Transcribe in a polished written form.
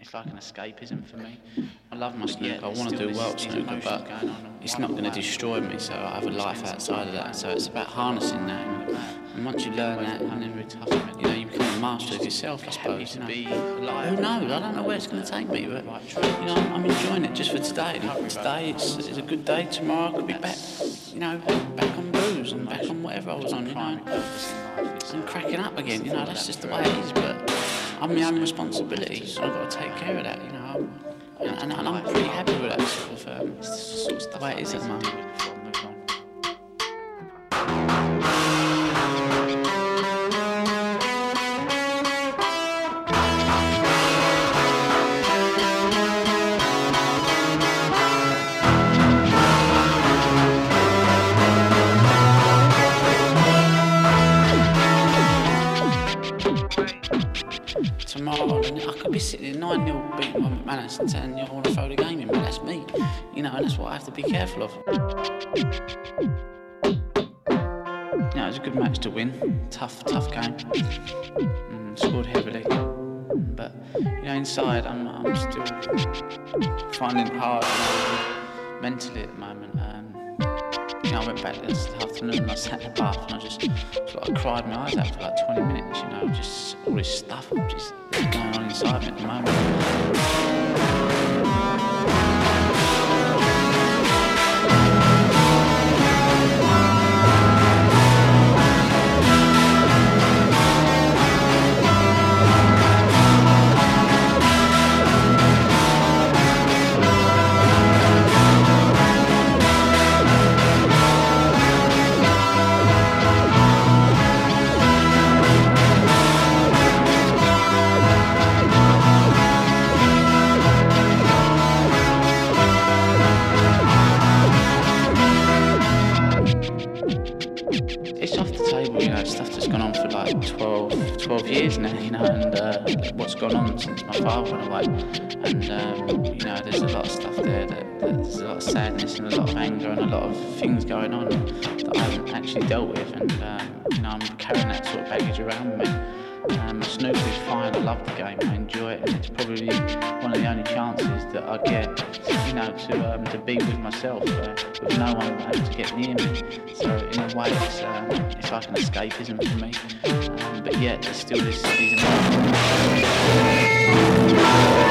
it's like an escapism for me. I love my snooker. I want to do well at snooker, but it's not going to destroy me. So I have a life outside of that. So it's about harnessing that. And once you learn that, you know, you become a master of yourself, I suppose. You know. Who knows? I don't know where it's going to take me, but you know, I'm enjoying it just for today. Today it's a good day. Tomorrow I could be back, you know, back on booze and back on whatever I was on, you know, and cracking up again. You know, that's just the way it is. But I'm my own responsibility, so I've got to take care of that. You know, and I'm pretty happy with that sort of the way it is at the moment. Tomorrow, I could be sitting 9-0 beating one McManus and saying, you want to throw the game in, but that's me. You know, and that's what I have to be careful of. You know, it was a good match to win. Tough game. Scored heavily. But, you know, inside, I'm still finding it hard, you know, mentally at the moment. You know, I went back this afternoon and I sat in the bath and I just sort of cried my eyes out for like 20 minutes, you know, just all this stuff just going on inside me at the moment. It's off the table, you know, stuff that's gone on for like 12 years now, you know, and what's gone on since my father went away. And, you know, there's a lot of stuff there, there's a lot of sadness and a lot of anger and a lot of things going on that I haven't actually dealt with. And, you know, I'm carrying that sort of baggage around with me. Snooker's fine, I love the game, I enjoy it, and it's probably one of the only chances that I get, you know, to be with myself, with no one able to get near me. So in a way, it's like an escapism for me. But yet, there's still these